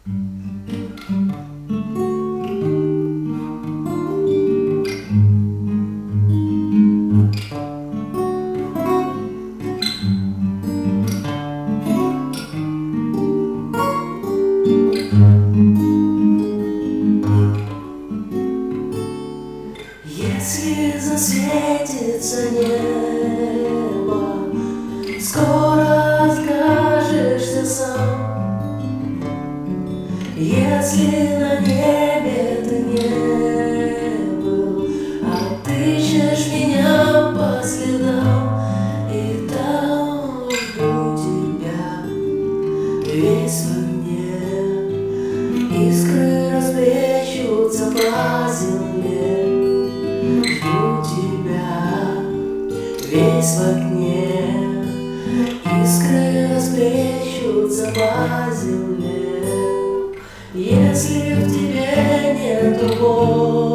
Если засветится небо, скоро откажешься сам. Если на небе ты не был, отыщешь меня по следам, и там жду тебя весь в огне. Искры разбрещутся по земле. Жду тебя весь в огне, искры разбрещутся по земле. Если в тебе нет боли,